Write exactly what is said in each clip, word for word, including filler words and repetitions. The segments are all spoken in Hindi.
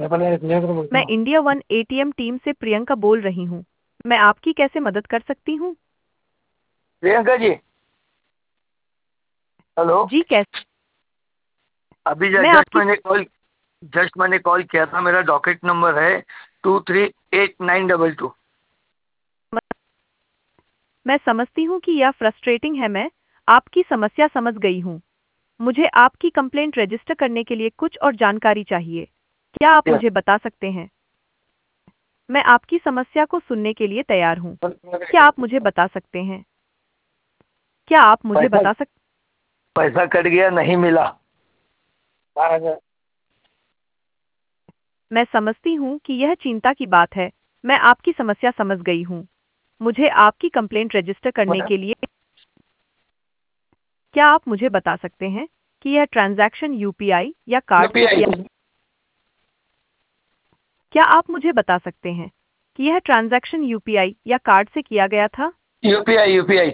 मैं इंडिया वन एटीएम टीम से प्रियंका बोल रही हूँ। मैं आपकी कैसे मदद कर सकती हूँ? प्रियंका जी, हेलो। जी कैसे? अभी मैं जस्ट आपकी मैंने कॉल जस्ट मैंने कॉल किया था। मेरा डॉकेट नंबर है two three eight nine double two. मैं समझती हूँ कि यह फ्रस्ट्रेटिंग है। मैं आपकी समस्या समझ गई हूँ। मुझे आपकी कंप्लेंट रजिस्टर करने के लिए कुछ और जानकारी चाहिए। क्या आप यस। मुझे बता सकते हैं? मैं आपकी समस्या को सुनने के लिए तैयार हूँ। क्या आप मुझे बता सकते हैं? क्या आप मुझे पैसा बता सकते पैसा कट गया, नहीं मिला। मैं समझती हूँ कि यह चिंता की बात है। मैं आपकी समस्या समझ गई हूँ। मुझे आपकी कंप्लेंट रजिस्टर करने के लिए क्या आप मुझे बता सकते हैं कि यह ट्रांजैक्शन यूपीआई या कार्ड से यूपीआई। किया? क्या आप मुझे बता सकते हैं कि यह ट्रांजैक्शन यूपीआई या कार्ड से किया गया था? UPI UPI.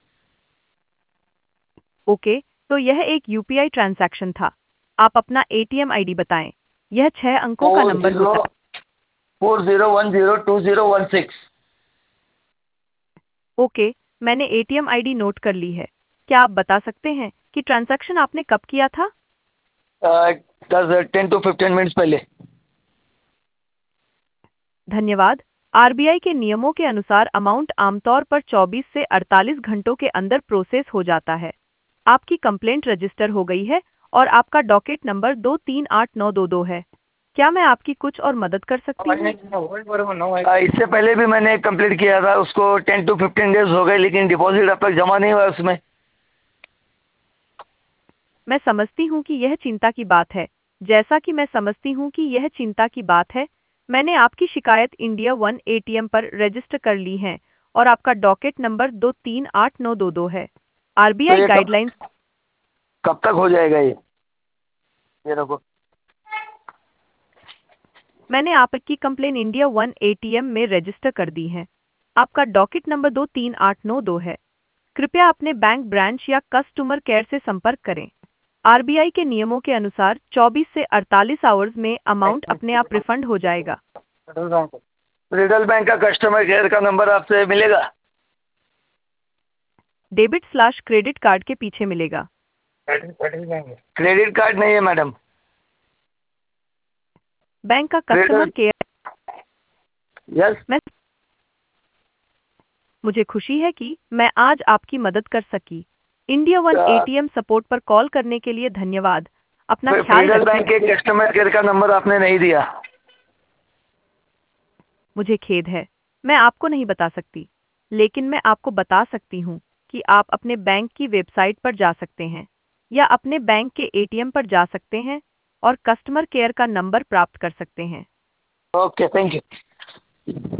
ओके, तो यह एक यूपीआई ट्रांजैक्शन था। आप अपना एटीएम आईडी बताएं। यह छह अंकों का फोर नंबर जीरो होता है। Four zero one zero two zero one six. Okay, मैंने एटीएम आईडी नोट कर ली है। क्या आप बता सकते हैं कि ट्रांजैक्शन आपने कब किया था? दस टेन टू फिफ्टीन मिनट्स पहले। धन्यवाद। आरबीआई के नियमों के अनुसार अमाउंट आमतौर पर चौबीस से अड़तालीस घंटों के अंदर प्रोसेस हो जाता है। आपकी कंप्लेंट रजिस्टर हो गई है और आपका डॉकेट नंबर दो तीन आठ नौ दो दो है। क्या मैं आपकी कुछ और मदद कर सकती हूँ? आ, इससे पहले भी मैंने कंप्लीट किया था, उसको टेन टू फिफ्टीन डेज हो गए, लेकिन डिपॉजिट अब तक जमा नहीं हुआ है उसमें। मैं समझती हूँ कि यह चिंता की बात है। जैसा कि मैं समझती हूँ कि यह चिंता की बात है, मैंने आपकी शिकायत इंडिया वन एटीएम पर रजिस्टर कर ली है और आपका डॉकेट नंबर दो तीन आठ नौ दो दो है। तो आरबीआई ये कब गाइडलाइंस कब तक हो जाएगा ये ये रखो। मैंने आपकी कंप्लेन इंडिया वन एटीएम में रजिस्टर कर दी है। आपका डॉकेट नंबर दो तीन आठ नौ दो है। कृपया अपने बैंक ब्रांच या कस्टमर केयर से संपर्क करें। आरबीआई के नियमों के अनुसार चौबीस से अड़तालीस आवर्स में अमाउंट अपने आप रिफंड हो जाएगा। रिडल बैंक का कस्टमर केयर का नंबर आपसे मिलेगा? डेबिट स्लैश क्रेडिट कार्ड के पीछे मिलेगा। क्रेडिट कार्ड नहीं है मैडम। बैंक का कस्टमर क्रेडिट। केयर। यस। मैं मुझे खुशी है कि मैं आज आपकी मदद कर सकी। इंडिया वन एटीएम सपोर्ट पर कॉल करने के लिए धन्यवाद। अपना ख्याल फेडरल रखें। बैंक के कस्टमर केयर का नंबर आपने नहीं दिया। मुझे खेद है, मैं आपको नहीं बता सकती, लेकिन मैं आपको बता सकती हूँ कि आप अपने बैंक की वेबसाइट पर जा सकते हैं या अपने बैंक के एटीएम पर जा सकते हैं और कस्टमर केयर का नंबर प्राप्त कर सकते हैं। Okay, thank you.